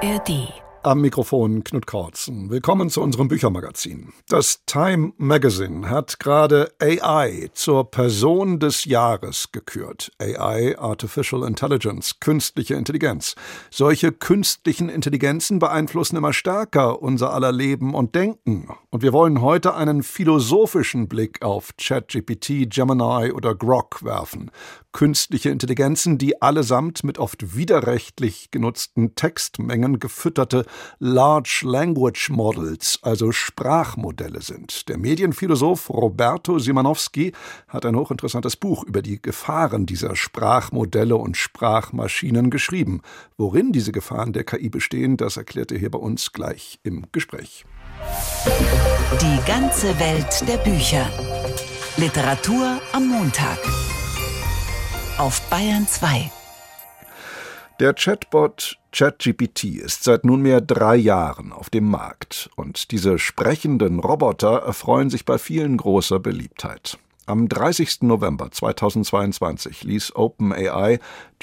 ARD. Am Mikrofon Knut Kautzen. Willkommen zu unserem Büchermagazin. Das Time Magazine hat gerade AI zur Person des Jahres gekürt. AI, Artificial Intelligence, künstliche Intelligenz. Solche künstlichen Intelligenzen beeinflussen immer stärker unser aller Leben und Denken. Und wir wollen heute einen philosophischen Blick auf ChatGPT, Gemini oder Grok werfen. Künstliche Intelligenzen, die allesamt mit oft widerrechtlich genutzten Textmengen gefütterte Large Language Models, also Sprachmodelle sind. Der Medienphilosoph Roberto Simanowski hat ein hochinteressantes Buch über die Gefahren dieser Sprachmodelle und Sprachmaschinen geschrieben. Worin diese Gefahren der KI bestehen, das erklärt er hier bei uns gleich im Gespräch. Die ganze Welt der Bücher. Literatur am Montag. Auf Bayern 2. Der Chatbot ChatGPT ist seit nunmehr 3 Jahren auf dem Markt. Und diese sprechenden Roboter erfreuen sich bei vielen großer Beliebtheit. Am 30. November 2022 ließ OpenAI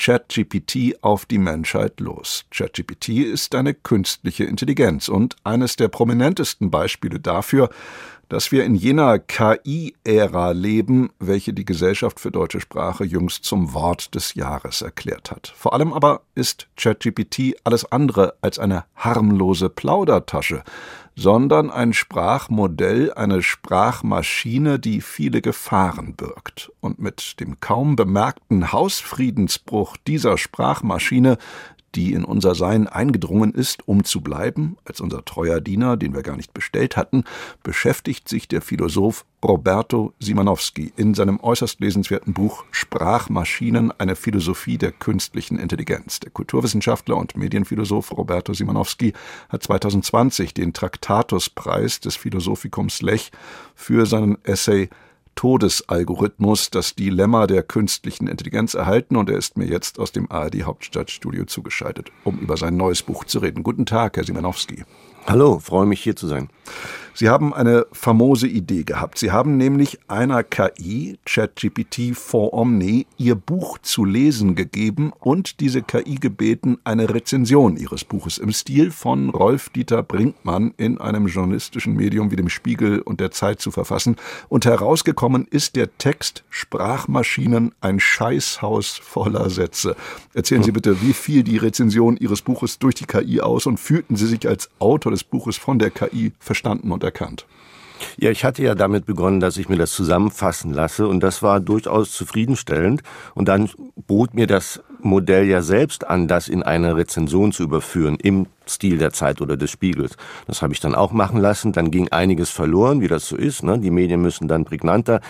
ChatGPT auf die Menschheit los. ChatGPT ist eine künstliche Intelligenz und eines der prominentesten Beispiele dafür, dass wir in jener KI-Ära leben, welche die Gesellschaft für deutsche Sprache jüngst zum Wort des Jahres erklärt hat. Vor allem aber ist ChatGPT alles andere als eine harmlose Plaudertasche, sondern ein Sprachmodell, eine Sprachmaschine, die viele Gefahren birgt. Und mit dem kaum bemerkten Hausfriedensbruch dieser Sprachmaschine, die in unser Sein eingedrungen ist, um zu bleiben, als unser treuer Diener, den wir gar nicht bestellt hatten, beschäftigt sich der Philosoph Roberto Simanowski in seinem äußerst lesenswerten Buch Sprachmaschinen, eine Philosophie der künstlichen Intelligenz. Der Kulturwissenschaftler und Medienphilosoph Roberto Simanowski hat 2020 den Traktatuspreis des Philosophikums Lech für seinen Essay Todesalgorithmus, das Dilemma der künstlichen Intelligenz erhalten, und er ist mir jetzt aus dem ARD Hauptstadtstudio zugeschaltet, um über sein neues Buch zu reden. Guten Tag, Herr Simanowski. Hallo, freue mich hier zu sein. Sie haben eine famose Idee gehabt. Sie haben nämlich einer KI, ChatGPT for Omni, Ihr Buch zu lesen gegeben und diese KI gebeten, eine Rezension Ihres Buches im Stil von Rolf-Dieter Brinkmann in einem journalistischen Medium wie dem Spiegel und der Zeit zu verfassen. Und herausgekommen ist der Text Sprachmaschinen, ein Scheißhaus voller Sätze. Erzählen Sie bitte, wie fiel die Rezension Ihres Buches durch die KI aus und fühlten Sie sich als Autor des Buches von der KI verstanden und erkannt? Ja, ich hatte ja damit begonnen, dass ich mir das zusammenfassen lasse, und das war durchaus zufriedenstellend. Und dann bot mir das Modell ja selbst an, das in eine Rezension zu überführen, im Stil der Zeit oder des Spiegels. Das habe ich dann auch machen lassen. Dann ging einiges verloren, wie das so ist, ne? Die Medien müssen dann prägnanter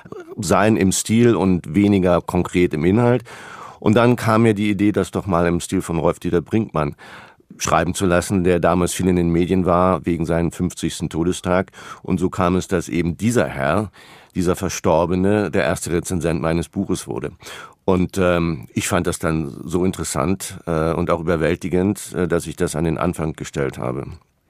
sein im Stil und weniger konkret im Inhalt. Und dann kam mir die Idee, das doch mal im Stil von Rolf-Dieter Brinkmann schreiben zu lassen, der damals viel in den Medien war, wegen seinem 50. Todestag. Und so kam es, dass eben dieser Herr, dieser Verstorbene, der erste Rezensent meines Buches wurde. Und ich fand das dann so interessant und auch überwältigend, dass ich das an den Anfang gestellt habe.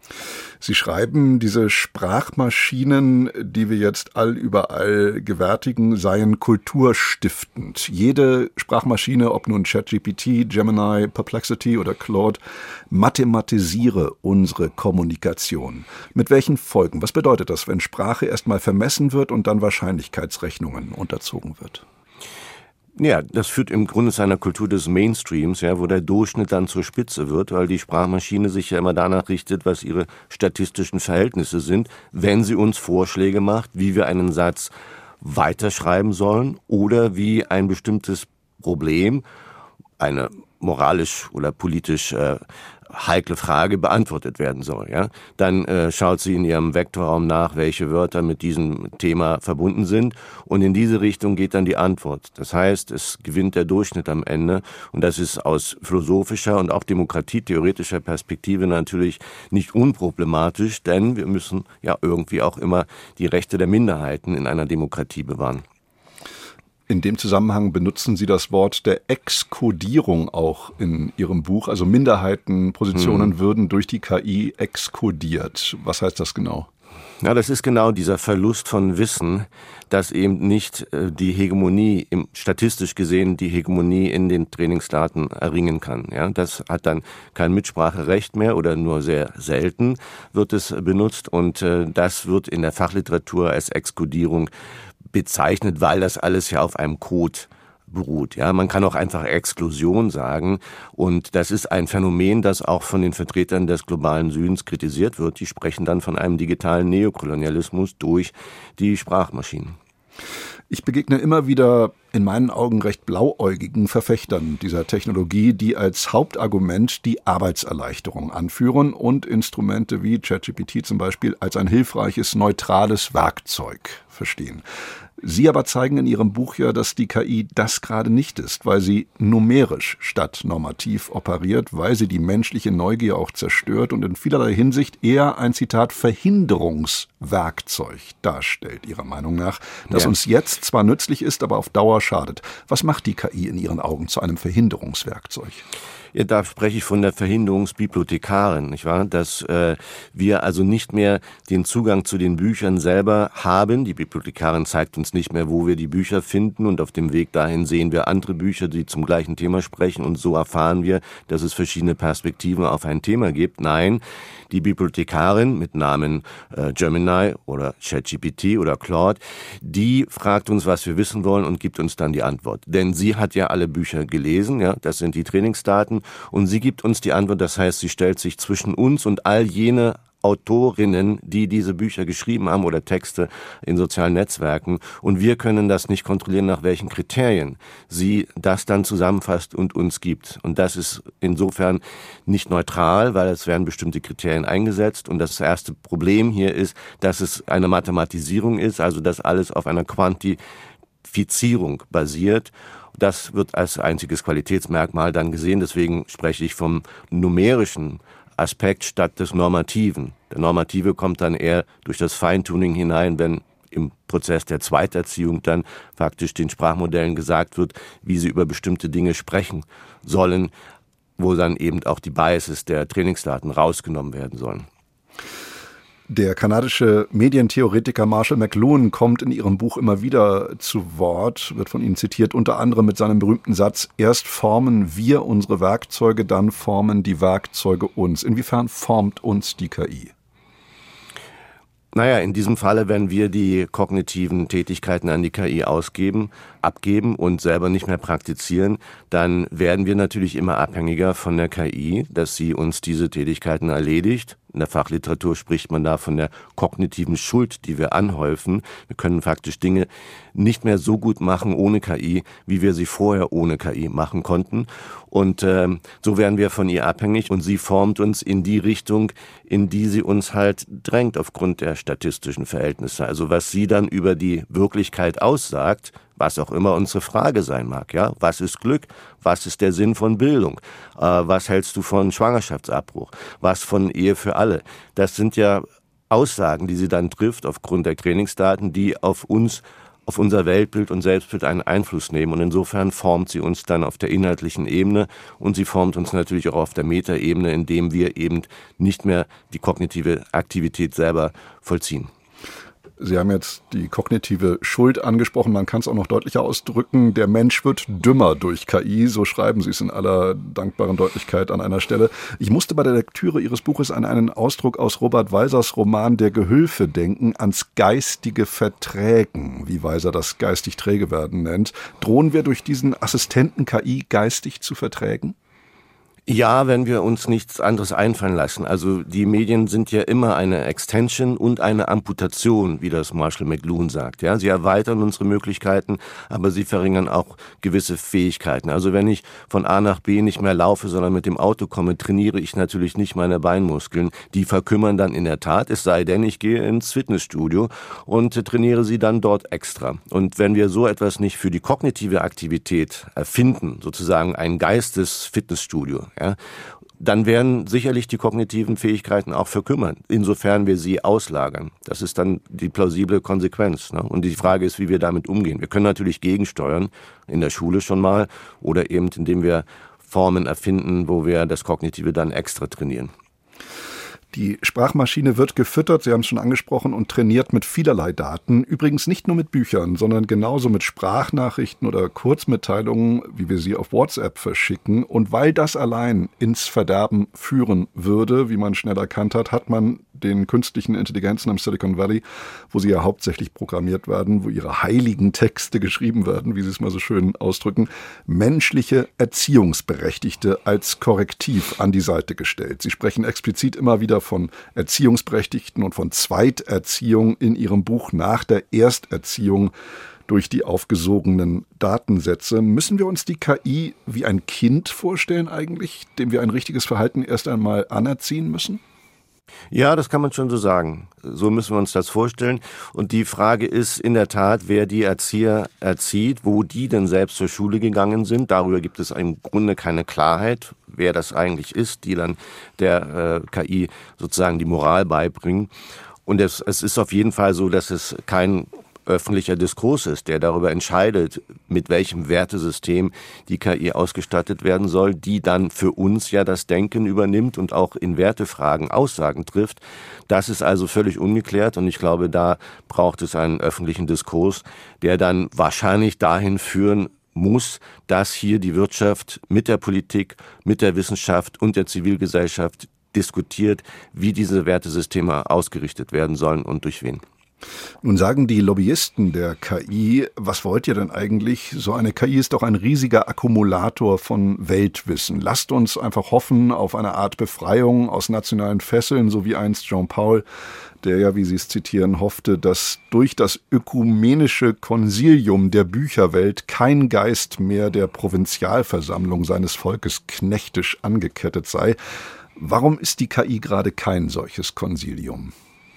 Sie schreiben, diese Sprachmaschinen, die wir jetzt überall gewärtigen, seien kulturstiftend. Jede Sprachmaschine, ob nun ChatGPT, Gemini, Perplexity oder Claude, mathematisiere unsere Kommunikation. Mit welchen Folgen? Was bedeutet das, wenn Sprache erstmal vermessen wird und dann Wahrscheinlichkeitsrechnungen unterzogen wird? Ja, das führt im Grunde zu einer Kultur des Mainstreams, ja, wo der Durchschnitt dann zur Spitze wird, weil die Sprachmaschine sich ja immer danach richtet, was ihre statistischen Verhältnisse sind, wenn sie uns Vorschläge macht, wie wir einen Satz weiterschreiben sollen oder wie ein bestimmtes Problem, eine moralisch oder politisch heikle Frage beantwortet werden soll. Ja? Dann schaut sie in ihrem Vektorraum nach, welche Wörter mit diesem Thema verbunden sind, und in diese Richtung geht dann die Antwort. Das heißt, es gewinnt der Durchschnitt am Ende, und das ist aus philosophischer und auch demokratietheoretischer Perspektive natürlich nicht unproblematisch, denn wir müssen ja irgendwie auch immer die Rechte der Minderheiten in einer Demokratie bewahren. In dem Zusammenhang benutzen Sie das Wort der Exkodierung auch in Ihrem Buch. Also Minderheitenpositionen würden durch die KI exkodiert. Was heißt das genau? Ja, das ist genau dieser Verlust von Wissen, dass eben nicht die Hegemonie, statistisch gesehen, die Hegemonie in den Trainingsdaten erringen kann. Ja, das hat dann kein Mitspracherecht mehr oder nur sehr selten wird es benutzt und das wird in der Fachliteratur als Exkodierung bezeichnet, weil das alles ja auf einem Code beruht. Ja, man kann auch einfach Exklusion sagen und das ist ein Phänomen, das auch von den Vertretern des globalen Südens kritisiert wird. Die sprechen dann von einem digitalen Neokolonialismus durch die Sprachmaschinen. Ich begegne immer wieder in meinen Augen recht blauäugigen Verfechtern dieser Technologie, die als Hauptargument die Arbeitserleichterung anführen und Instrumente wie ChatGPT zum Beispiel als ein hilfreiches, neutrales Werkzeug verstehen. Sie aber zeigen in Ihrem Buch ja, dass die KI das gerade nicht ist, weil sie numerisch statt normativ operiert, weil sie die menschliche Neugier auch zerstört und in vielerlei Hinsicht eher ein, Zitat, Verhinderungswerkzeug darstellt, Ihrer Meinung nach, das uns jetzt zwar nützlich ist, aber auf Dauer schadet. Was macht die KI in Ihren Augen zu einem Verhinderungswerkzeug? Ja, da spreche ich von der Verhinderungsbibliothekarin, nicht wahr? Dass wir also nicht mehr den Zugang zu den Büchern selber haben. Die Bibliothekarin zeigt uns nicht mehr, wo wir die Bücher finden und auf dem Weg dahin sehen wir andere Bücher, die zum gleichen Thema sprechen und so erfahren wir, dass es verschiedene Perspektiven auf ein Thema gibt. Nein, die Bibliothekarin mit Namen Gemini oder ChatGPT oder Claude, die fragt uns, was wir wissen wollen und gibt uns dann die Antwort. Denn sie hat ja alle Bücher gelesen, ja, das sind die Trainingsdaten und sie gibt uns die Antwort, das heißt, sie stellt sich zwischen uns und all jene Autorinnen, die diese Bücher geschrieben haben oder Texte in sozialen Netzwerken und wir können das nicht kontrollieren, nach welchen Kriterien sie das dann zusammenfasst und uns gibt. Und das ist insofern nicht neutral, weil es werden bestimmte Kriterien eingesetzt und das erste Problem hier ist, dass es eine Mathematisierung ist, also dass alles auf einer Quantifizierung basiert. Das wird als einziges Qualitätsmerkmal dann gesehen, deswegen spreche ich vom numerischen Aspekt statt des Normativen. Der Normative kommt dann eher durch das Feintuning hinein, wenn im Prozess der Zweiterziehung dann faktisch den Sprachmodellen gesagt wird, wie sie über bestimmte Dinge sprechen sollen, wo dann eben auch die Biases der Trainingsdaten rausgenommen werden sollen. Der kanadische Medientheoretiker Marshall McLuhan kommt in Ihrem Buch immer wieder zu Wort, wird von Ihnen zitiert, unter anderem mit seinem berühmten Satz, erst formen wir unsere Werkzeuge, dann formen die Werkzeuge uns. Inwiefern formt uns die KI? Naja, in diesem Falle, wenn wir die kognitiven Tätigkeiten an die KI abgeben und selber nicht mehr praktizieren, dann werden wir natürlich immer abhängiger von der KI, dass sie uns diese Tätigkeiten erledigt. In der Fachliteratur spricht man da von der kognitiven Schuld, die wir anhäufen. Wir können faktisch Dinge nicht mehr so gut machen ohne KI, wie wir sie vorher ohne KI machen konnten. Und so werden wir von ihr abhängig und sie formt uns in die Richtung, in die sie uns halt drängt aufgrund der statistischen Verhältnisse. Also was sie dann über die Wirklichkeit aussagt, was auch immer unsere Frage sein mag, ja, was ist Glück, was ist der Sinn von Bildung, was hältst du von Schwangerschaftsabbruch, was von Ehe für alle, das sind ja Aussagen, die sie dann trifft aufgrund der Trainingsdaten, die auf uns, auf unser Weltbild und Selbstbild einen Einfluss nehmen und insofern formt sie uns dann auf der inhaltlichen Ebene und sie formt uns natürlich auch auf der Metaebene, indem wir eben nicht mehr die kognitive Aktivität selber vollziehen. Sie haben jetzt die kognitive Schuld angesprochen, man kann es auch noch deutlicher ausdrücken, der Mensch wird dümmer durch KI, so schreiben Sie es in aller dankbaren Deutlichkeit an einer Stelle. Ich musste bei der Lektüre Ihres Buches an einen Ausdruck aus Robert Walsers Roman Der Gehülfe denken, ans geistige Verträgen, wie Walser das geistig träge werden nennt. Drohen wir durch diesen Assistenten KI geistig zu verträgen? Ja, wenn wir uns nichts anderes einfallen lassen. Also die Medien sind ja immer eine Extension und eine Amputation, wie das Marshall McLuhan sagt. Ja, sie erweitern unsere Möglichkeiten, aber sie verringern auch gewisse Fähigkeiten. Also wenn ich von A nach B nicht mehr laufe, sondern mit dem Auto komme, trainiere ich natürlich nicht meine Beinmuskeln. Die verkümmern dann in der Tat, es sei denn, ich gehe ins Fitnessstudio und trainiere sie dann dort extra. Und wenn wir so etwas nicht für die kognitive Aktivität erfinden, sozusagen ein Geistes-Fitnessstudio, ja, dann werden sicherlich die kognitiven Fähigkeiten auch verkümmern, insofern wir sie auslagern. Das ist dann die plausible Konsequenz, ne? Und die Frage ist, wie wir damit umgehen. Wir können natürlich gegensteuern, in der Schule schon mal, oder eben indem wir Formen erfinden, wo wir das Kognitive dann extra trainieren. Die Sprachmaschine wird gefüttert, Sie haben es schon angesprochen, und trainiert mit vielerlei Daten. Übrigens nicht nur mit Büchern, sondern genauso mit Sprachnachrichten oder Kurzmitteilungen, wie wir sie auf WhatsApp verschicken. Und weil das allein ins Verderben führen würde, wie man schnell erkannt hat, hat man den künstlichen Intelligenzen im Silicon Valley, wo sie ja hauptsächlich programmiert werden, wo ihre heiligen Texte geschrieben werden, wie Sie es mal so schön ausdrücken, menschliche Erziehungsberechtigte als Korrektiv an die Seite gestellt. Sie sprechen explizit immer wieder von Erziehungsberechtigten und von Zweiterziehung in Ihrem Buch nach der Ersterziehung durch die aufgesogenen Datensätze. Müssen wir uns die KI wie ein Kind vorstellen eigentlich, dem wir ein richtiges Verhalten erst einmal anerziehen müssen? Ja, das kann man schon so sagen. So müssen wir uns das vorstellen. Und die Frage ist in der Tat, wer die Erzieher erzieht, wo die denn selbst zur Schule gegangen sind. Darüber gibt es im Grunde keine Klarheit, wer das eigentlich ist, die dann der KI sozusagen die Moral beibringen. Und es ist auf jeden Fall so, dass es kein öffentlicher Diskurs ist, der darüber entscheidet, mit welchem Wertesystem die KI ausgestattet werden soll, die dann für uns ja das Denken übernimmt und auch in Wertefragen Aussagen trifft. Das ist also völlig ungeklärt und ich glaube, da braucht es einen öffentlichen Diskurs, der dann wahrscheinlich dahin führen muss, dass hier die Wirtschaft mit der Politik, mit der Wissenschaft und der Zivilgesellschaft diskutiert, wie diese Wertesysteme ausgerichtet werden sollen und durch wen. Nun sagen die Lobbyisten der KI, was wollt ihr denn eigentlich? So eine KI ist doch ein riesiger Akkumulator von Weltwissen. Lasst uns einfach hoffen auf eine Art Befreiung aus nationalen Fesseln, so wie einst Jean-Paul, der ja, wie Sie es zitieren, hoffte, dass durch das ökumenische Konsilium der Bücherwelt kein Geist mehr der Provinzialversammlung seines Volkes knechtisch angekettet sei. Warum ist die KI gerade kein solches Konsilium?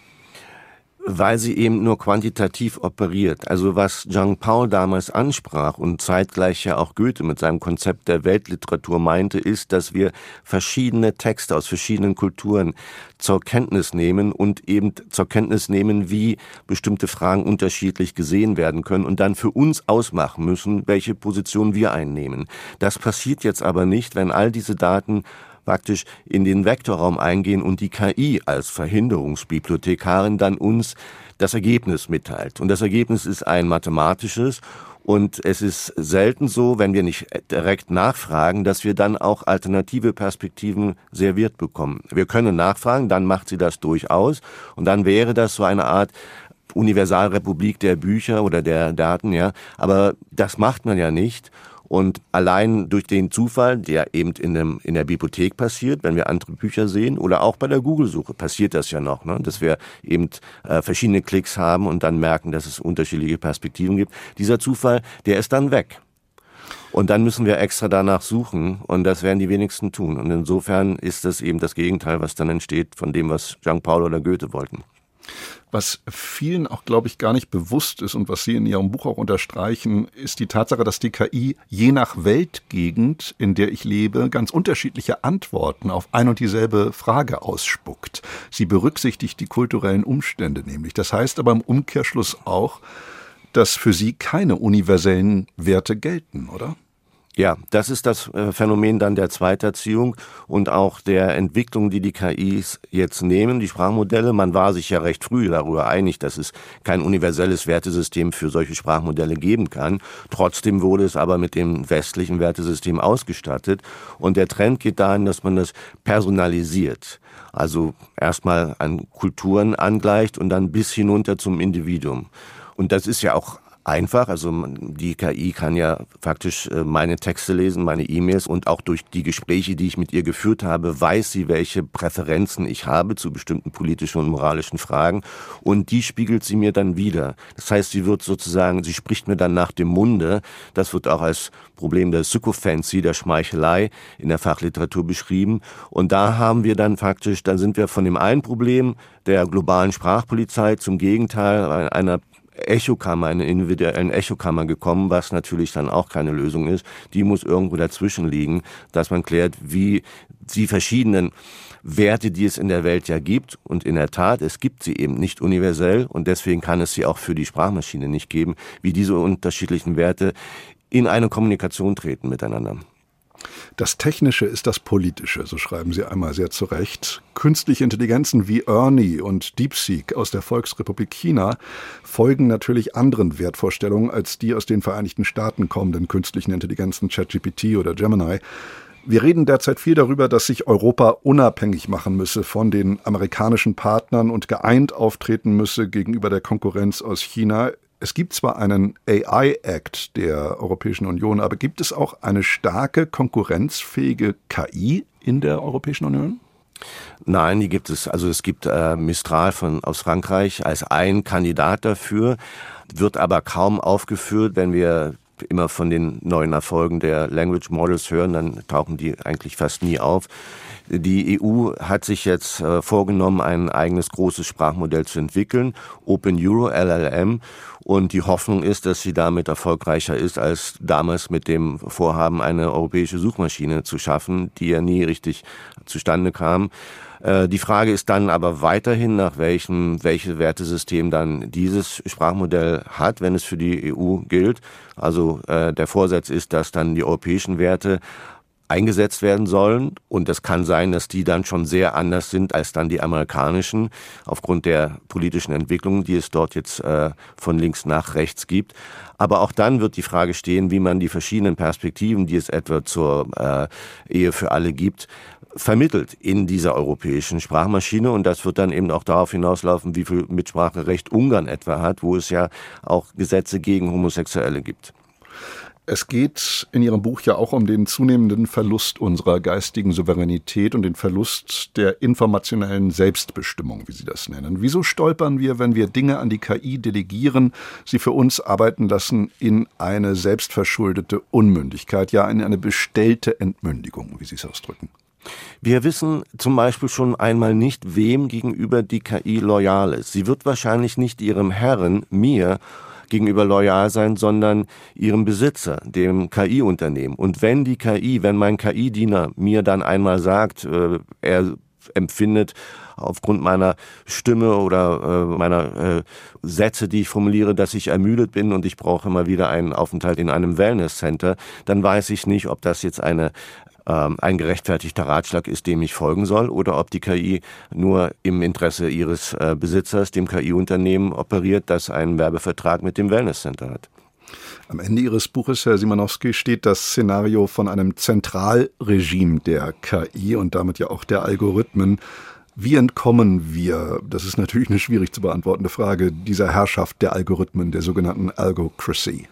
Weil sie eben nur quantitativ operiert. Also was Jean-Paul damals ansprach und zeitgleich ja auch Goethe mit seinem Konzept der Weltliteratur meinte, ist, dass wir verschiedene Texte aus verschiedenen Kulturen zur Kenntnis nehmen und eben zur Kenntnis nehmen, wie bestimmte Fragen unterschiedlich gesehen werden können und dann für uns ausmachen müssen, welche Position wir einnehmen. Das passiert jetzt aber nicht, wenn all diese Daten praktisch in den Vektorraum eingehen und die KI als Verhinderungsbibliothekarin dann uns das Ergebnis mitteilt. Und das Ergebnis ist ein mathematisches und es ist selten so, wenn wir nicht direkt nachfragen, dass wir dann auch alternative Perspektiven serviert bekommen. Wir können nachfragen, dann macht sie das durchaus und dann wäre das so eine Art Universalrepublik der Bücher oder der Daten, ja. Aber das macht man ja nicht. Und allein durch den Zufall, der eben in der Bibliothek passiert, wenn wir andere Bücher sehen, oder auch bei der Google-Suche passiert das ja noch, ne? Dass wir eben verschiedene Klicks haben und dann merken, dass es unterschiedliche Perspektiven gibt. Dieser Zufall, der ist dann weg. Und dann müssen wir extra danach suchen und das werden die wenigsten tun. Und insofern ist das eben das Gegenteil, was dann entsteht von dem, was Jean-Paul oder Goethe wollten. Was vielen auch, glaube ich, gar nicht bewusst ist und was Sie in Ihrem Buch auch unterstreichen, ist die Tatsache, dass die KI je nach Weltgegend, in der ich lebe, ganz unterschiedliche Antworten auf ein und dieselbe Frage ausspuckt. Sie berücksichtigt die kulturellen Umstände nämlich. Das heißt aber im Umkehrschluss auch, dass für Sie keine universellen Werte gelten, oder? Ja, das ist das Phänomen dann der Zweiterziehung und auch der Entwicklung, die KIs jetzt nehmen, die Sprachmodelle. Man war sich ja recht früh darüber einig, dass es kein universelles Wertesystem für solche Sprachmodelle geben kann. Trotzdem wurde es aber mit dem westlichen Wertesystem ausgestattet. Und der Trend geht dahin, dass man das personalisiert. Also erstmal an Kulturen angleicht und dann bis hinunter zum Individuum. Und das ist ja auch einfach, also die KI kann ja faktisch meine Texte lesen, meine E-Mails und auch durch die Gespräche, die ich mit ihr geführt habe, weiß sie, welche Präferenzen ich habe zu bestimmten politischen und moralischen Fragen und die spiegelt sie mir dann wieder. Das heißt, sie spricht mir dann nach dem Munde. Das wird auch als Problem der Sycophancy, der Schmeichelei in der Fachliteratur beschrieben und da sind wir von dem einen Problem der globalen Sprachpolizei zum Gegenteil einer einer individuellen Echokammer gekommen, was natürlich dann auch keine Lösung ist. Die muss irgendwo dazwischen liegen, dass man klärt, wie die verschiedenen Werte, die es in der Welt ja gibt, und in der Tat, es gibt sie eben nicht universell und deswegen kann es sie auch für die Sprachmaschine nicht geben, wie diese unterschiedlichen Werte in eine Kommunikation treten miteinander. Das Technische ist das Politische, so schreiben Sie einmal sehr zu Recht. Künstliche Intelligenzen wie Ernie und DeepSeek aus der Volksrepublik China folgen natürlich anderen Wertvorstellungen als die aus den Vereinigten Staaten kommenden künstlichen Intelligenzen ChatGPT oder Gemini. Wir reden derzeit viel darüber, dass sich Europa unabhängig machen müsse von den amerikanischen Partnern und geeint auftreten müsse gegenüber der Konkurrenz aus China. Es gibt zwar einen AI-Act der Europäischen Union, aber gibt es auch eine starke, konkurrenzfähige KI in der Europäischen Union? Nein, die gibt es. Also es gibt Mistral aus Frankreich als ein Kandidat dafür, wird aber kaum aufgeführt. Wenn wir immer von den neuen Erfolgen der Language Models hören, dann tauchen die eigentlich fast nie auf. Die EU hat sich jetzt vorgenommen, ein eigenes großes Sprachmodell zu entwickeln, OpenEuro, LLM. Und die Hoffnung ist, dass sie damit erfolgreicher ist, als damals mit dem Vorhaben, eine europäische Suchmaschine zu schaffen, die ja nie richtig zustande kam. Die Frage ist dann aber weiterhin, welches Wertesystem dann dieses Sprachmodell hat, wenn es für die EU gilt. Also der Vorsatz ist, dass dann die europäischen Werte eingesetzt werden sollen. Und es kann sein, dass die dann schon sehr anders sind als dann die amerikanischen, aufgrund der politischen Entwicklung, die es dort jetzt von links nach rechts gibt. Aber auch dann wird die Frage stehen, wie man die verschiedenen Perspektiven, die es etwa zur Ehe für alle gibt, vermittelt in dieser europäischen Sprachmaschine. Und das wird dann eben auch darauf hinauslaufen, wie viel Mitspracherecht Ungarn etwa hat, wo es ja auch Gesetze gegen Homosexuelle gibt. Es geht in Ihrem Buch ja auch um den zunehmenden Verlust unserer geistigen Souveränität und den Verlust der informationellen Selbstbestimmung, wie Sie das nennen. Wieso stolpern wir, wenn wir Dinge an die KI delegieren, sie für uns arbeiten lassen, in eine selbstverschuldete Unmündigkeit, ja in eine bestellte Entmündigung, wie Sie es ausdrücken? Wir wissen zum Beispiel schon einmal nicht, wem gegenüber die KI loyal ist. Sie wird wahrscheinlich nicht ihrem Herren, mir, gegenüber loyal sein, sondern ihrem Besitzer, dem KI-Unternehmen. Und wenn mein KI-Diener mir dann einmal sagt, er empfindet aufgrund meiner Stimme oder meiner Sätze, die ich formuliere, dass ich ermüdet bin und ich brauche immer wieder einen Aufenthalt in einem Wellness-Center, dann weiß ich nicht, ob das jetzt ein gerechtfertigter Ratschlag ist, dem ich folgen soll, oder ob die KI nur im Interesse ihres Besitzers, dem KI-Unternehmen, operiert, das einen Werbevertrag mit dem Wellnesscenter hat. Am Ende Ihres Buches, Herr Simanowski, steht das Szenario von einem Zentralregime der KI und damit ja auch der Algorithmen. Wie entkommen wir, das ist natürlich eine schwierig zu beantwortende Frage, dieser Herrschaft der Algorithmen, der sogenannten Algocracy?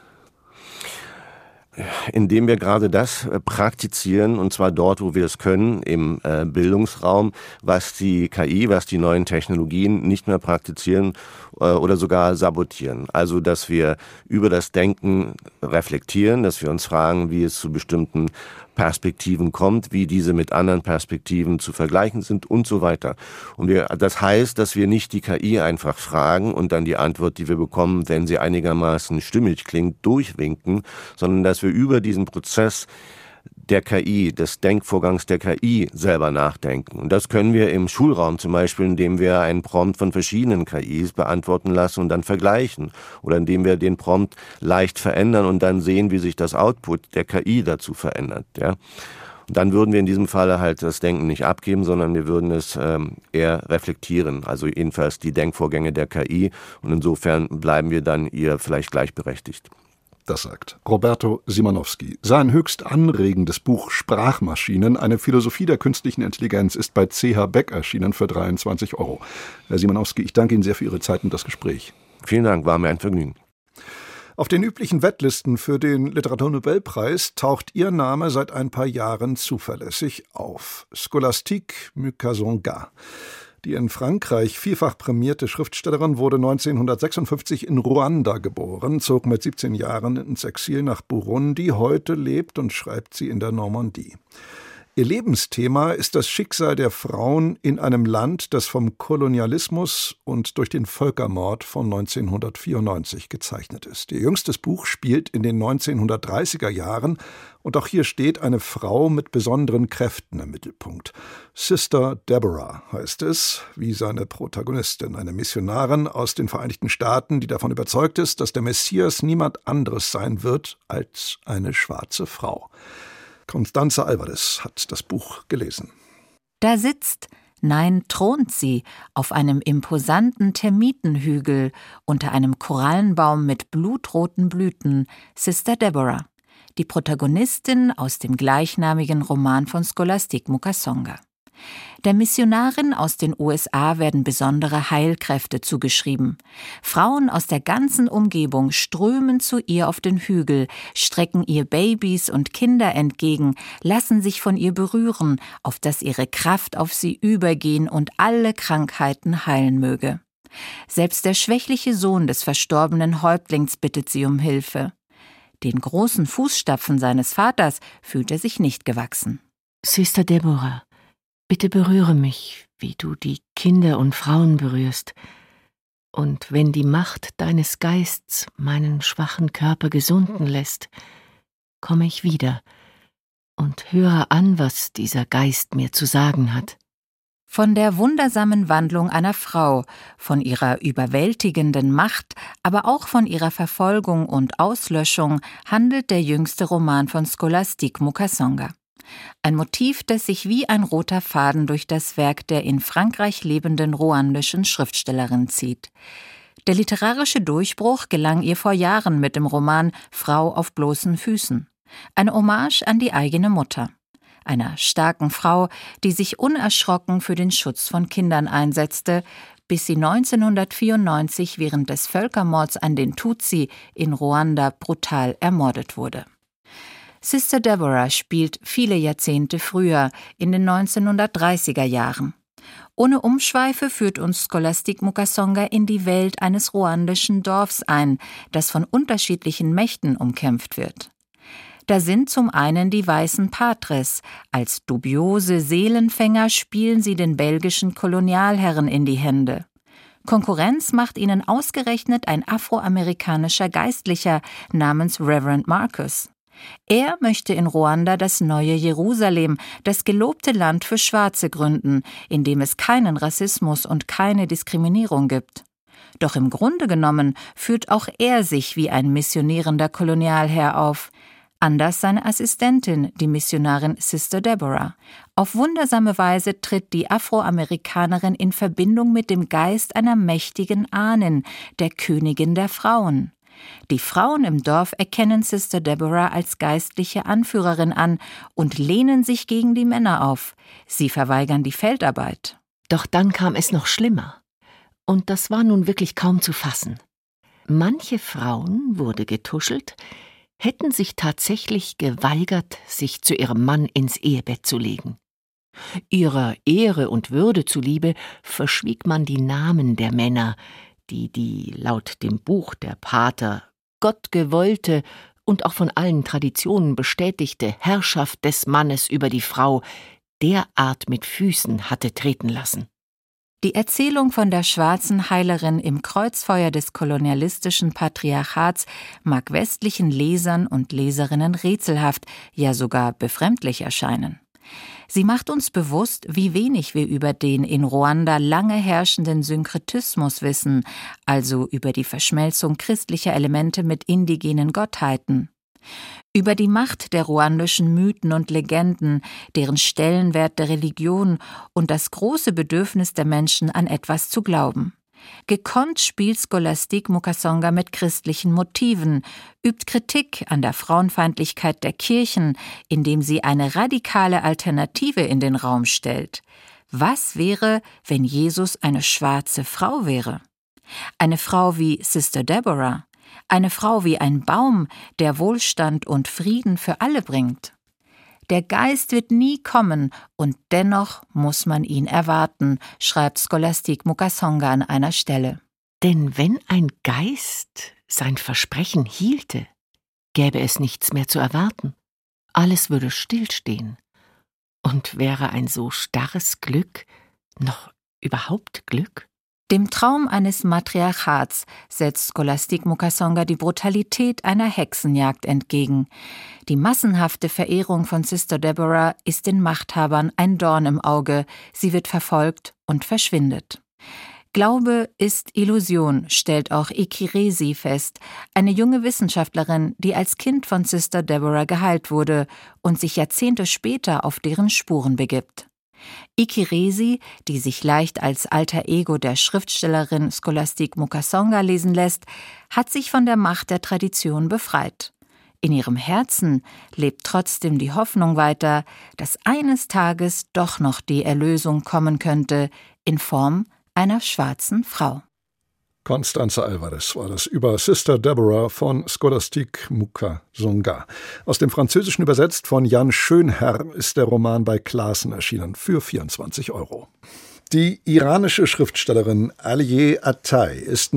Indem wir gerade das praktizieren, und zwar dort, wo wir es können, im Bildungsraum, was die KI, was die neuen Technologien nicht mehr praktizieren oder sogar sabotieren. Also, dass wir über das Denken reflektieren, dass wir uns fragen, wie es zu bestimmten Perspektiven kommt, wie diese mit anderen Perspektiven zu vergleichen sind und so weiter. Und das heißt, dass wir nicht die KI einfach fragen und dann die Antwort, die wir bekommen, wenn sie einigermaßen stimmig klingt, durchwinken, sondern dass wir über diesen Prozess der KI, des Denkvorgangs der KI selber nachdenken. Und das können wir im Schulraum zum Beispiel, indem wir einen Prompt von verschiedenen KIs beantworten lassen und dann vergleichen. Oder indem wir den Prompt leicht verändern und dann sehen, wie sich das Output der KI dazu verändert. Ja? Und dann würden wir in diesem Falle halt das Denken nicht abgeben, sondern wir würden es eher reflektieren. Also jedenfalls die Denkvorgänge der KI. Und insofern bleiben wir dann ihr vielleicht gleichberechtigt. Das sagt Roberto Simanowski. Sein höchst anregendes Buch Sprachmaschinen, eine Philosophie der künstlichen Intelligenz, ist bei CH Beck erschienen für 23 €. Herr Simanowski, ich danke Ihnen sehr für Ihre Zeit und das Gespräch. Vielen Dank, war mir ein Vergnügen. Auf den üblichen Wettlisten für den Literaturnobelpreis taucht Ihr Name seit ein paar Jahren zuverlässig auf. Scholastique Mukasonga. Die in Frankreich vielfach prämierte Schriftstellerin wurde 1956 in Ruanda geboren, zog mit 17 Jahren ins Exil nach Burundi. Heute lebt und schreibt sie in der Normandie. Ihr Lebensthema ist das Schicksal der Frauen in einem Land, das vom Kolonialismus und durch den Völkermord von 1994 gezeichnet ist. Ihr jüngstes Buch spielt in den 1930er Jahren und auch hier steht eine Frau mit besonderen Kräften im Mittelpunkt. Sister Deborah heißt es, wie seine Protagonistin, eine Missionarin aus den Vereinigten Staaten, die davon überzeugt ist, dass der Messias niemand anderes sein wird als eine schwarze Frau. Constanze Alvarez hat das Buch gelesen. Da sitzt, nein, thront sie auf einem imposanten Termitenhügel unter einem Korallenbaum mit blutroten Blüten, Sister Deborah, die Protagonistin aus dem gleichnamigen Roman von Scholastique Mukasonga. Der Missionarin aus den USA werden besondere Heilkräfte zugeschrieben. Frauen aus der ganzen Umgebung strömen zu ihr auf den Hügel, strecken ihr Babys und Kinder entgegen, lassen sich von ihr berühren, auf dass ihre Kraft auf sie übergehen und alle Krankheiten heilen möge. Selbst der schwächliche Sohn des verstorbenen Häuptlings bittet sie um Hilfe. Den großen Fußstapfen seines Vaters fühlt er sich nicht gewachsen. Sister Deborah, bitte berühre mich, wie du die Kinder und Frauen berührst. Und wenn die Macht deines Geists meinen schwachen Körper gesunden lässt, komme ich wieder und höre an, was dieser Geist mir zu sagen hat. Von der wundersamen Wandlung einer Frau, von ihrer überwältigenden Macht, aber auch von ihrer Verfolgung und Auslöschung handelt der jüngste Roman von Scholastique Mukasonga. Ein Motiv, das sich wie ein roter Faden durch das Werk der in Frankreich lebenden ruandischen Schriftstellerin zieht. Der literarische Durchbruch gelang ihr vor Jahren mit dem Roman »Frau auf bloßen Füßen«, eine Hommage an die eigene Mutter. Einer starken Frau, die sich unerschrocken für den Schutz von Kindern einsetzte, bis sie 1994 während des Völkermords an den Tutsi in Ruanda brutal ermordet wurde. Sister Deborah spielt viele Jahrzehnte früher, in den 1930er Jahren. Ohne Umschweife führt uns Scholastique Mukasonga in die Welt eines ruandischen Dorfs ein, das von unterschiedlichen Mächten umkämpft wird. Da sind zum einen die weißen Patres. Als dubiose Seelenfänger spielen sie den belgischen Kolonialherren in die Hände. Konkurrenz macht ihnen ausgerechnet ein afroamerikanischer Geistlicher namens Reverend Marcus. Er möchte in Ruanda das neue Jerusalem, das gelobte Land für Schwarze gründen, in dem es keinen Rassismus und keine Diskriminierung gibt. Doch im Grunde genommen führt auch er sich wie ein missionierender Kolonialherr auf. Anders seine Assistentin, die Missionarin Sister Deborah. Auf wundersame Weise tritt die Afroamerikanerin in Verbindung mit dem Geist einer mächtigen Ahnen, der Königin der Frauen. Die Frauen im Dorf erkennen Sister Deborah als geistliche Anführerin an und lehnen sich gegen die Männer auf. Sie verweigern die Feldarbeit. Doch dann kam es noch schlimmer. Und das war nun wirklich kaum zu fassen. Manche Frauen, wurde getuschelt, hätten sich tatsächlich geweigert, sich zu ihrem Mann ins Ehebett zu legen. Ihrer Ehre und Würde zuliebe verschwieg man die Namen der Männer, die laut dem Buch der Pater Gott gewollte und auch von allen Traditionen bestätigte Herrschaft des Mannes über die Frau derart mit Füßen hatte treten lassen. Die Erzählung von der schwarzen Heilerin im Kreuzfeuer des kolonialistischen Patriarchats mag westlichen Lesern und Leserinnen rätselhaft, ja sogar befremdlich erscheinen. Sie macht uns bewusst, wie wenig wir über den in Ruanda lange herrschenden Synkretismus wissen, also über die Verschmelzung christlicher Elemente mit indigenen Gottheiten. Über die Macht der ruandischen Mythen und Legenden, deren Stellenwert der Religion und das große Bedürfnis der Menschen an etwas zu glauben. Gekonnt spielt Scholastique Mukasonga mit christlichen Motiven, übt Kritik an der Frauenfeindlichkeit der Kirchen, indem sie eine radikale Alternative in den Raum stellt. Was wäre, wenn Jesus eine schwarze Frau wäre? Eine Frau wie Sister Deborah? Eine Frau wie ein Baum, der Wohlstand und Frieden für alle bringt. Der Geist wird nie kommen und dennoch muss man ihn erwarten, schreibt Scholastique Mukasonga an einer Stelle. Denn wenn ein Geist sein Versprechen hielte, gäbe es nichts mehr zu erwarten. Alles würde stillstehen. Und wäre ein so starres Glück noch überhaupt Glück? Dem Traum eines Matriarchats setzt Scholastique Mukasonga die Brutalität einer Hexenjagd entgegen. Die massenhafte Verehrung von Sister Deborah ist den Machthabern ein Dorn im Auge, sie wird verfolgt und verschwindet. Glaube ist Illusion, stellt auch Ekiresi fest, eine junge Wissenschaftlerin, die als Kind von Sister Deborah geheilt wurde und sich Jahrzehnte später auf deren Spuren begibt. Ekiresi, die sich leicht als alter Ego der Schriftstellerin Scholastique Mukasonga lesen lässt, hat sich von der Macht der Tradition befreit. In ihrem Herzen lebt trotzdem die Hoffnung weiter, dass eines Tages doch noch die Erlösung kommen könnte, in Form einer schwarzen Frau. Constanze Alvarez war das über Sister Deborah von Scholastique Mukasonga. Aus dem Französischen übersetzt von Jan Schönherr ist der Roman bei Clasen erschienen für 24 €. Die iranische Schriftstellerin Aliye Attai ist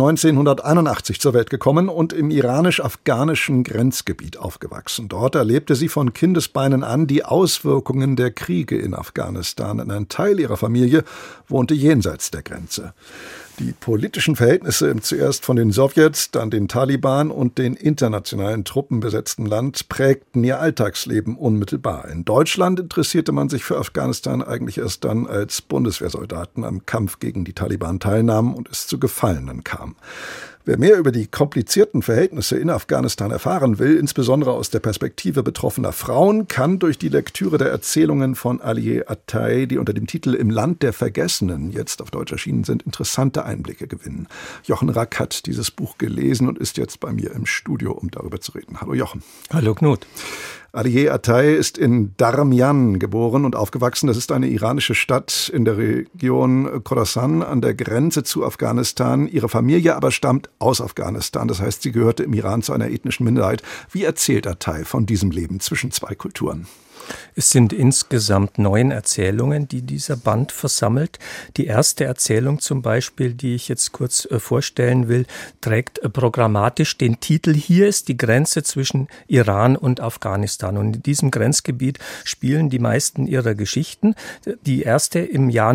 1981 zur Welt gekommen und im iranisch-afghanischen Grenzgebiet aufgewachsen. Dort erlebte sie von Kindesbeinen an die Auswirkungen der Kriege in Afghanistan. Ein Teil ihrer Familie wohnte jenseits der Grenze. Die politischen Verhältnisse im zuerst von den Sowjets, dann den Taliban und den internationalen Truppen besetzten Land prägten ihr Alltagsleben unmittelbar. In Deutschland interessierte man sich für Afghanistan eigentlich erst dann, als Bundeswehrsoldaten am Kampf gegen die Taliban teilnahmen und es zu Gefallenen kam. Wer mehr über die komplizierten Verhältnisse in Afghanistan erfahren will, insbesondere aus der Perspektive betroffener Frauen, kann durch die Lektüre der Erzählungen von Aliye Attai, die unter dem Titel Im Land der Vergessenen jetzt auf Deutsch erschienen sind, interessante Einblicke gewinnen. Jochen Rack hat dieses Buch gelesen und ist jetzt bei mir im Studio, um darüber zu reden. Hallo Jochen. Hallo Knut. Aliye Attai ist in Darmian geboren und aufgewachsen. Das ist eine iranische Stadt in der Region Khorasan an der Grenze zu Afghanistan. Ihre Familie aber stammt aus Afghanistan. Das heißt, sie gehörte im Iran zu einer ethnischen Minderheit. Wie erzählt Attai von diesem Leben zwischen zwei Kulturen? Es sind insgesamt 9 Erzählungen, die dieser Band versammelt. Die erste Erzählung zum Beispiel, die ich jetzt kurz vorstellen will, trägt programmatisch den Titel Hier ist die Grenze zwischen Iran und Afghanistan. Und in diesem Grenzgebiet spielen die meisten ihrer Geschichten. Die erste im Jahr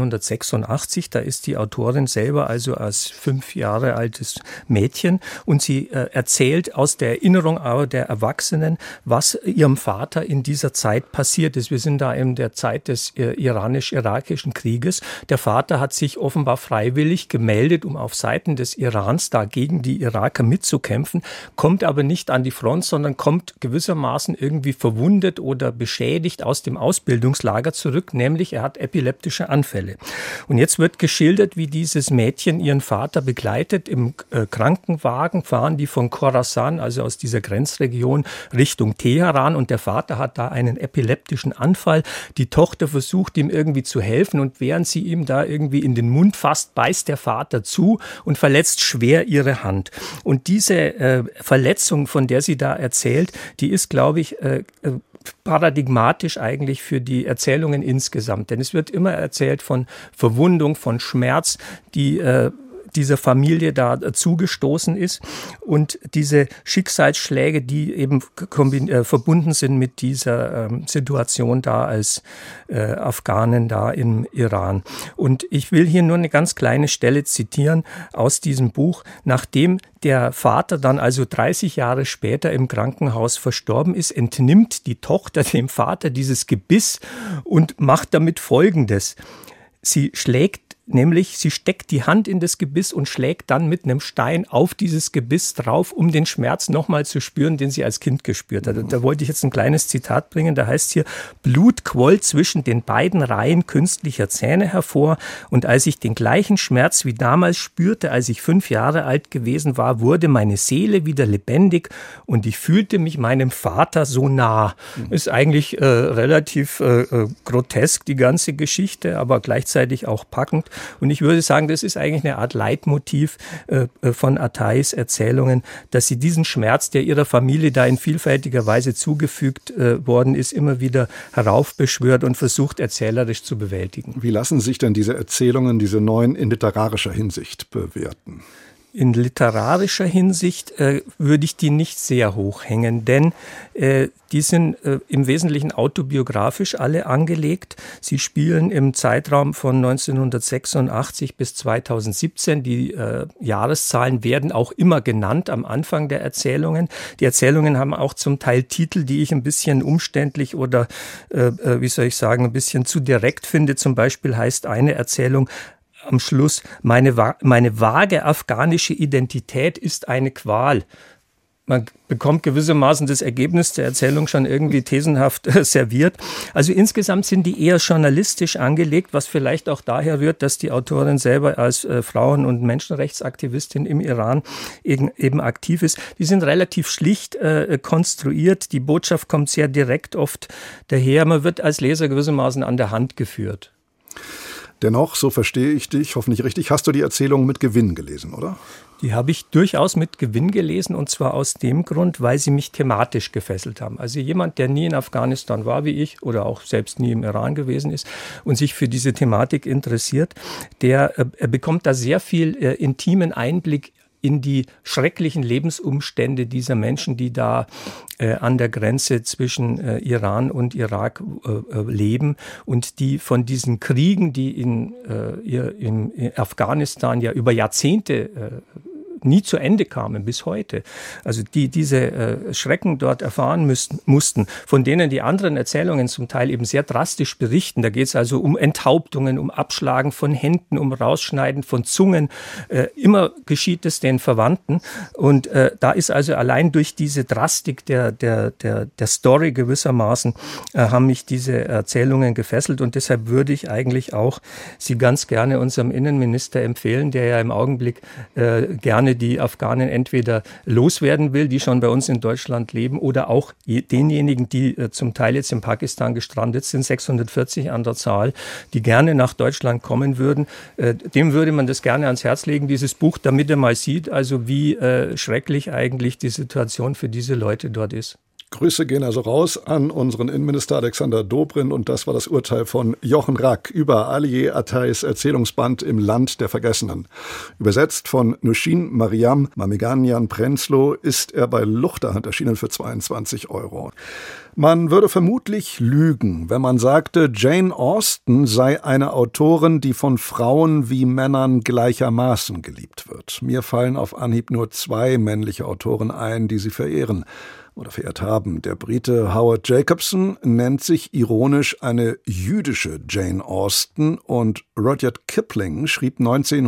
1986, da ist die Autorin selber also als 5 Jahre altes Mädchen und sie erzählt aus der Erinnerung aber der Erwachsenen, was ihrem Vater in dieser Zeit passiert ist. Wir sind da in der Zeit des iranisch-irakischen Krieges. Der Vater hat sich offenbar freiwillig gemeldet, um auf Seiten des Irans da gegen die Iraker mitzukämpfen, kommt aber nicht an die Front, sondern kommt gewissermaßen irgendwie verwundet oder beschädigt aus dem Ausbildungslager zurück, nämlich er hat epileptische Anfälle. Und jetzt wird geschildert, wie dieses Mädchen ihren Vater begleitet. Im Krankenwagen fahren die von Khorasan, also aus dieser Grenzregion, Richtung Teheran und der Vater hat da einen epileptischen Anfall. Die Tochter versucht ihm irgendwie zu helfen und während sie ihm da irgendwie in den Mund fasst, beißt der Vater zu und verletzt schwer ihre Hand. Und diese Verletzung, von der sie da erzählt, die ist, glaube ich, paradigmatisch eigentlich für die Erzählungen insgesamt. Denn es wird immer erzählt von Verwundung, von Schmerz, die dieser Familie da zugestoßen ist und diese Schicksalsschläge, die eben verbunden sind mit dieser Situation da als Afghanen da im Iran. Und ich will hier nur eine ganz kleine Stelle zitieren aus diesem Buch. Nachdem der Vater dann also 30 Jahre später im Krankenhaus verstorben ist, entnimmt die Tochter dem Vater dieses Gebiss und macht damit Folgendes. Sie steckt die Hand in das Gebiss und schlägt dann mit einem Stein auf dieses Gebiss drauf, um den Schmerz nochmal zu spüren, den sie als Kind gespürt hat. Und da wollte ich jetzt ein kleines Zitat bringen, da heißt hier, Blut quoll zwischen den beiden Reihen künstlicher Zähne hervor und als ich den gleichen Schmerz wie damals spürte, als ich 5 Jahre alt gewesen war, wurde meine Seele wieder lebendig und ich fühlte mich meinem Vater so nah. Ist eigentlich relativ grotesk, die ganze Geschichte, aber gleichzeitig auch packend. Und ich würde sagen, das ist eigentlich eine Art Leitmotiv von Attais Erzählungen, dass sie diesen Schmerz, der ihrer Familie da in vielfältiger Weise zugefügt worden ist, immer wieder heraufbeschwört und versucht, erzählerisch zu bewältigen. Wie lassen sich denn diese Erzählungen, diese 9 in literarischer Hinsicht bewerten? In literarischer Hinsicht würde ich die nicht sehr hoch hängen, denn die sind im Wesentlichen autobiografisch alle angelegt. Sie spielen im Zeitraum von 1986 bis 2017. Die Jahreszahlen werden auch immer genannt am Anfang der Erzählungen. Die Erzählungen haben auch zum Teil Titel, die ich ein bisschen umständlich oder, ein bisschen zu direkt finde. Zum Beispiel heißt eine Erzählung am Schluss, meine vage afghanische Identität ist eine Qual. Man bekommt gewissermaßen das Ergebnis der Erzählung schon irgendwie thesenhaft serviert. Also insgesamt sind die eher journalistisch angelegt, was vielleicht auch daher rührt, dass die Autorin selber als Frauen- und Menschenrechtsaktivistin im Iran eben aktiv ist. Die sind relativ schlicht konstruiert. Die Botschaft kommt sehr direkt oft daher. Man wird als Leser gewissermaßen an der Hand geführt. Dennoch, so verstehe ich dich, hoffentlich richtig, hast du die Erzählung mit Gewinn gelesen, oder? Die habe ich durchaus mit Gewinn gelesen, und zwar aus dem Grund, weil sie mich thematisch gefesselt haben. Also jemand, der nie in Afghanistan war wie ich oder auch selbst nie im Iran gewesen ist und sich für diese Thematik interessiert, der bekommt da sehr viel intimen Einblick in die schrecklichen Lebensumstände dieser Menschen, die da an der Grenze zwischen Iran und Irak leben und die von diesen Kriegen, die in Afghanistan ja über Jahrzehnte nie zu Ende kamen, bis heute. Also die diese Schrecken dort erfahren mussten, von denen die anderen Erzählungen zum Teil eben sehr drastisch berichten. Da geht es also um Enthauptungen, um Abschlagen von Händen, um Rausschneiden von Zungen. Immer geschieht es den Verwandten. Und da ist also allein durch diese Drastik der Story gewissermaßen haben mich diese Erzählungen gefesselt. Und deshalb würde ich eigentlich auch sie ganz gerne unserem Innenminister empfehlen, der ja im Augenblick gerne die Afghanen entweder loswerden will, die schon bei uns in Deutschland leben, oder auch denjenigen, die zum Teil jetzt in Pakistan gestrandet sind, 640 an der Zahl, die gerne nach Deutschland kommen würden. Dem würde man das gerne ans Herz legen, dieses Buch, damit er mal sieht, also wie schrecklich eigentlich die Situation für diese Leute dort ist. Grüße gehen also raus an unseren Innenminister Alexander Dobrindt, und das war das Urteil von Jochen Rack über Ali Attais Erzählungsband Im Land der Vergessenen. Übersetzt von Nushin Mariam Mameganyan Prenzlo ist er bei Luchterhand erschienen für 22 €. Man würde vermutlich lügen, wenn man sagte, Jane Austen sei eine Autorin, die von Frauen wie Männern gleichermaßen geliebt wird. Mir fallen auf Anhieb nur 2 männliche Autoren ein, die sie verehren oder verehrt haben. Der Brite Howard Jacobson nennt sich ironisch eine jüdische Jane Austen, und Rudyard Kipling schrieb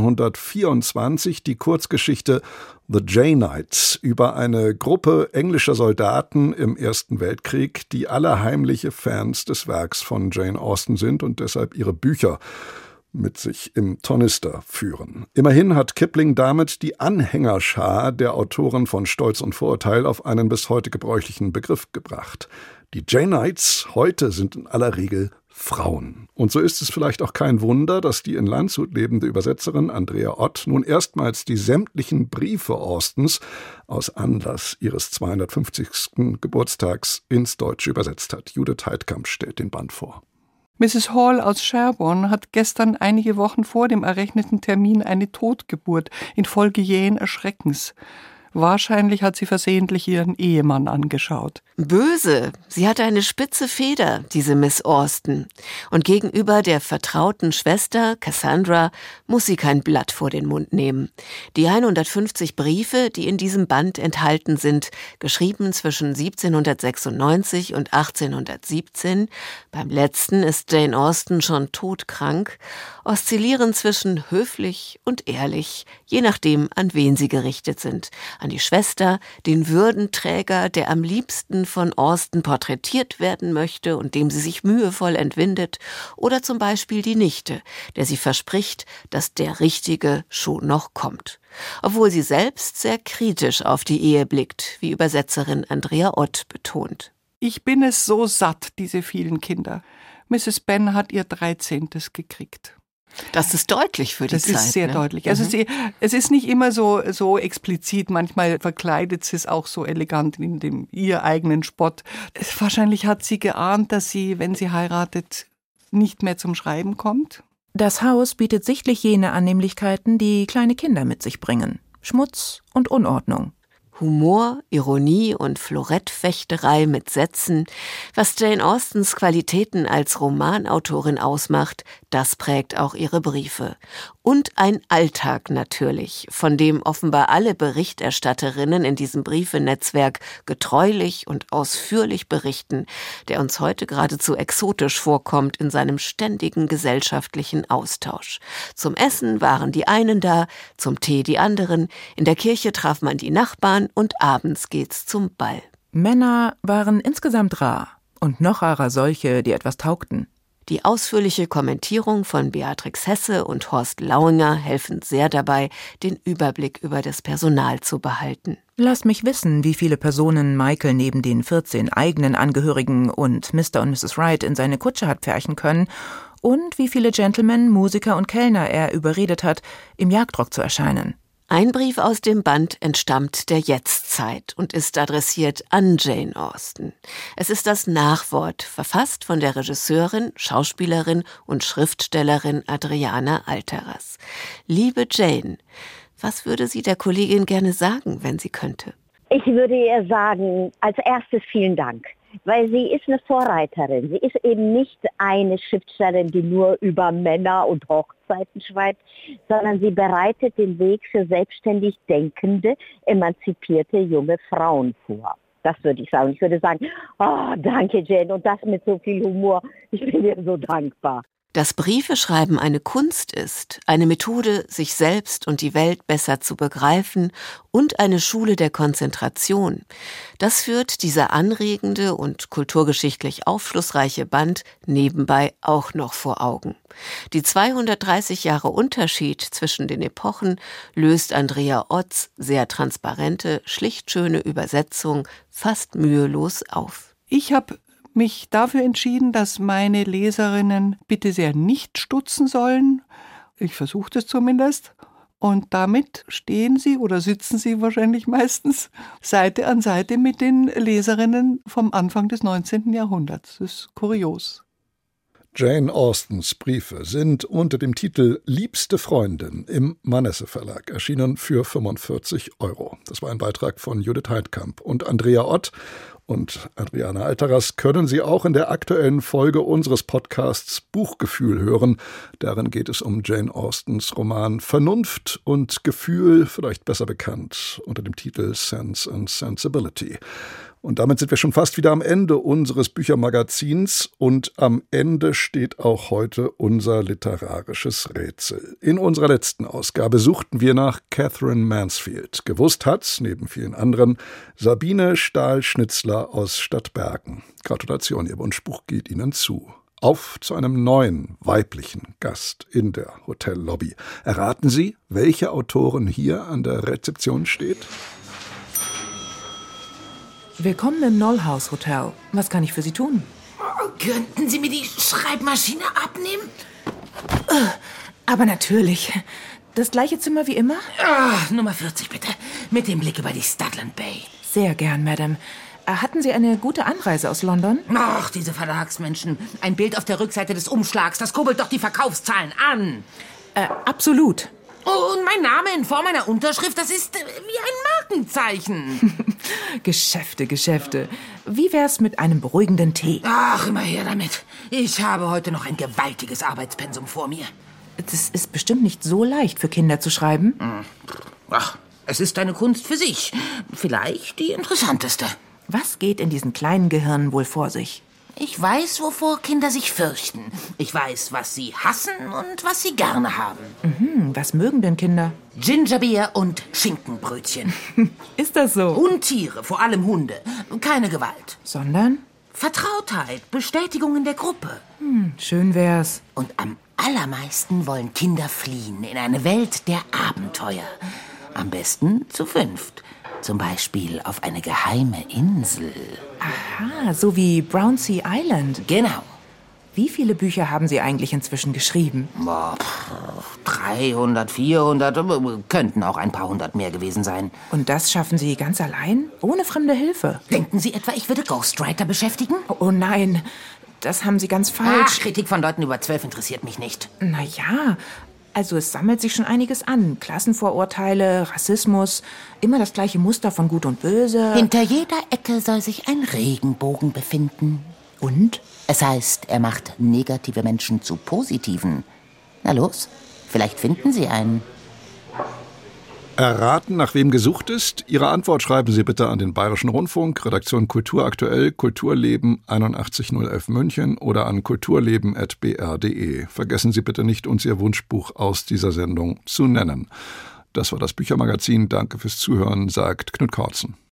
1924 die Kurzgeschichte The Janeites über eine Gruppe englischer Soldaten im Ersten Weltkrieg, die alle heimliche Fans des Werks von Jane Austen sind und deshalb ihre Bücher mit sich im Tornister führen. Immerhin hat Kipling damit die Anhängerschar der Autoren von Stolz und Vorurteil auf einen bis heute gebräuchlichen Begriff gebracht. Die Janeites heute sind in aller Regel Frauen. Und so ist es vielleicht auch kein Wunder, dass die in Landshut lebende Übersetzerin Andrea Ott nun erstmals die sämtlichen Briefe Austens aus Anlass ihres 250. Geburtstags ins Deutsche übersetzt hat. Judith Heidkamp stellt den Band vor. Mrs. Hall aus Sherborne hat gestern einige Wochen vor dem errechneten Termin eine Totgeburt infolge jähen Erschreckens. Wahrscheinlich hat sie versehentlich ihren Ehemann angeschaut. Böse. Sie hatte eine spitze Feder, diese Miss Austen. Und gegenüber der vertrauten Schwester, Cassandra, muss sie kein Blatt vor den Mund nehmen. Die 150 Briefe, die in diesem Band enthalten sind, geschrieben zwischen 1796 und 1817, beim letzten ist Jane Austen schon todkrank, oszillieren zwischen höflich und ehrlich, je nachdem, an wen sie gerichtet sind. An die Schwester, den Würdenträger, der am liebsten von Austen porträtiert werden möchte und dem sie sich mühevoll entwindet, oder zum Beispiel die Nichte, der sie verspricht, dass der Richtige schon noch kommt. Obwohl sie selbst sehr kritisch auf die Ehe blickt, wie Übersetzerin Andrea Ott betont. Ich bin es so satt, diese vielen Kinder. Mrs. Benn hat ihr 13. gekriegt. Das ist deutlich für die Zeit. Das ist sehr deutlich. Mhm. Also es ist nicht immer so explizit, manchmal verkleidet sie es auch so elegant in dem ihr eigenen Spott. Wahrscheinlich hat sie geahnt, dass sie, wenn sie heiratet, nicht mehr zum Schreiben kommt. Das Haus bietet sichtlich jene Annehmlichkeiten, die kleine Kinder mit sich bringen. Schmutz und Unordnung. Humor, Ironie und Florettfechterei mit Sätzen, was Jane Austens Qualitäten als Romanautorin ausmacht, Das prägt auch ihre Briefe. Und ein Alltag natürlich, von dem offenbar alle Berichterstatterinnen in diesem Briefenetzwerk getreulich und ausführlich berichten, der uns heute geradezu exotisch vorkommt in seinem ständigen gesellschaftlichen Austausch. Zum Essen waren die einen da, zum Tee die anderen, in der Kirche traf man die Nachbarn und abends geht's zum Ball. Männer waren insgesamt rar und noch rarer solche, die etwas taugten. Die ausführliche Kommentierung von Beatrix Hesse und Horst Lauinger helfen sehr dabei, den Überblick über das Personal zu behalten. Lass mich wissen, wie viele Personen Michael neben den 14 eigenen Angehörigen und Mr. und Mrs. Wright in seine Kutsche hat pferchen können und wie viele Gentlemen, Musiker und Kellner er überredet hat, im Jagdrock zu erscheinen. Ein Brief aus dem Band entstammt der Jetztzeit und ist adressiert an Jane Austen. Es ist das Nachwort, verfasst von der Regisseurin, Schauspielerin und Schriftstellerin Adriana Alteras. Liebe Jane, was würde sie der Kollegin gerne sagen, wenn sie könnte? Ich würde ihr sagen, als erstes vielen Dank. Weil sie ist eine Vorreiterin. Sie ist eben nicht eine Schriftstellerin, die nur über Männer und Hochzeiten schreibt, sondern sie bereitet den Weg für selbstständig denkende, emanzipierte junge Frauen vor. Das würde ich sagen. Ich würde sagen, oh, danke Jane, und das mit so viel Humor. Ich bin dir so dankbar. Dass Briefeschreiben eine Kunst ist, eine Methode, sich selbst und die Welt besser zu begreifen und eine Schule der Konzentration, das führt dieser anregende und kulturgeschichtlich aufschlussreiche Band nebenbei auch noch vor Augen. Die 230 Jahre Unterschied zwischen den Epochen löst Andrea Otts sehr transparente, schlicht schöne Übersetzung fast mühelos auf. Ich habe mich dafür entschieden, dass meine Leserinnen bitte sehr nicht stutzen sollen. Ich versuche das zumindest. Und damit stehen sie oder sitzen sie wahrscheinlich meistens Seite an Seite mit den Leserinnen vom Anfang des 19. Jahrhunderts. Das ist kurios. Jane Austens Briefe sind unter dem Titel Liebste Freundin im Manesse Verlag erschienen für 45 €. Das war ein Beitrag von Judith Heidkamp und Andrea Ott. Und Adriana Alteras können Sie auch in der aktuellen Folge unseres Podcasts Buchgefühl hören. Darin geht es um Jane Austens Roman Vernunft und Gefühl, vielleicht besser bekannt unter dem Titel Sense and Sensibility. Und damit sind wir schon fast wieder am Ende unseres Büchermagazins und am Ende steht auch heute unser literarisches Rätsel. In unserer letzten Ausgabe suchten wir nach Catherine Mansfield. Gewusst hat, neben vielen anderen, Sabine Stahl-Schnitzler aus Stadtbergen. Gratulation, Ihr Wunschbuch geht Ihnen zu. Auf zu einem neuen weiblichen Gast in der Hotellobby. Erraten Sie, welche Autorin hier an der Rezeption steht? Willkommen im Nollhaus Hotel. Was kann ich für Sie tun? Oh, könnten Sie mir die Schreibmaschine abnehmen? Aber natürlich. Das gleiche Zimmer wie immer? Nummer 40 bitte. Mit dem Blick über die Studland Bay. Sehr gern, Madame. Hatten Sie eine gute Anreise aus London? Ach, diese Verlagsmenschen. Ein Bild auf der Rückseite des Umschlags, das kurbelt doch die Verkaufszahlen an. Absolut. Und mein Name in Form einer Unterschrift, das ist wie ein Markenzeichen. Geschäfte. Wie wär's mit einem beruhigenden Tee? Ach, immer her damit. Ich habe heute noch ein gewaltiges Arbeitspensum vor mir. Das ist bestimmt nicht so leicht für Kinder zu schreiben. Ach, es ist eine Kunst für sich. Vielleicht die interessanteste. Was geht in diesen kleinen Gehirnen wohl vor sich? Ich weiß, wovor Kinder sich fürchten. Ich weiß, was sie hassen und was sie gerne haben. Was mögen denn Kinder? Gingerbeer und Schinkenbrötchen. Ist das so? Und Tiere, vor allem Hunde. Keine Gewalt. Sondern? Vertrautheit, Bestätigung in der Gruppe. Schön wär's. Und am allermeisten wollen Kinder fliehen in eine Welt der Abenteuer. Am besten zu 5. Zum Beispiel auf eine geheime Insel. Aha, so wie Brownsea Island. Genau. Wie viele Bücher haben Sie eigentlich inzwischen geschrieben? 300, 400, könnten auch ein paar hundert mehr gewesen sein. Und das schaffen Sie ganz allein? Ohne fremde Hilfe? Denken Sie etwa, ich würde Ghostwriter beschäftigen? Oh nein, das haben Sie ganz falsch. Ach, Kritik von Leuten über 12 interessiert mich nicht. Na, also es sammelt sich schon einiges an. Klassenvorurteile, Rassismus, immer das gleiche Muster von Gut und Böse. Hinter jeder Ecke soll sich ein Regenbogen befinden. Und? Es heißt, er macht negative Menschen zu positiven. Na los, vielleicht finden Sie einen. Erraten, nach wem gesucht ist? Ihre Antwort schreiben Sie bitte an den Bayerischen Rundfunk, Redaktion Kultur aktuell, Kulturleben 81011 München oder an kulturleben@br.de. Vergessen Sie bitte nicht, uns Ihr Wunschbuch aus dieser Sendung zu nennen. Das war das Büchermagazin. Danke fürs Zuhören, sagt Knut Kortzen.